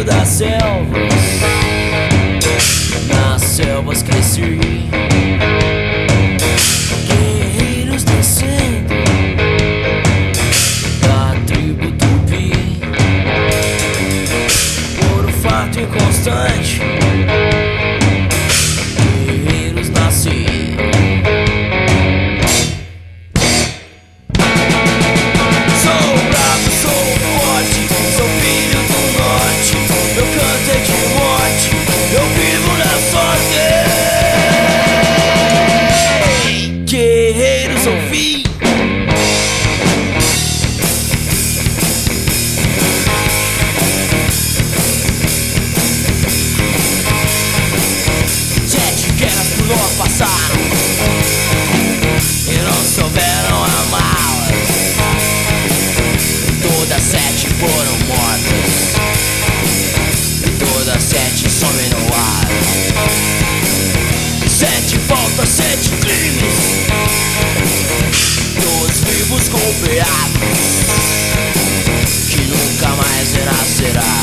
meio das selvas, nas selvas cresci. Guerreiros descendo da tribo Tupi, por um fato inconstante, guerreiros nasceram. Eu vivo na sorte. Guerreiros ouvi. Sete guerras por nós passaram e não souberam amá-las. Todas sete foram mortas, todas sete somem no ar. Sete faltas, sete crimes, todos vivos golpeados, que nunca mais renascerá.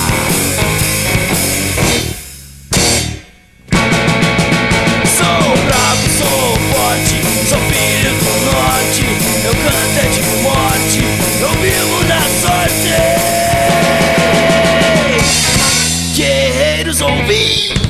Sou bravo, sou forte, sou filho do norte. Eu canto é de morte, eu vivo na sorte. Guerreiros ouvi.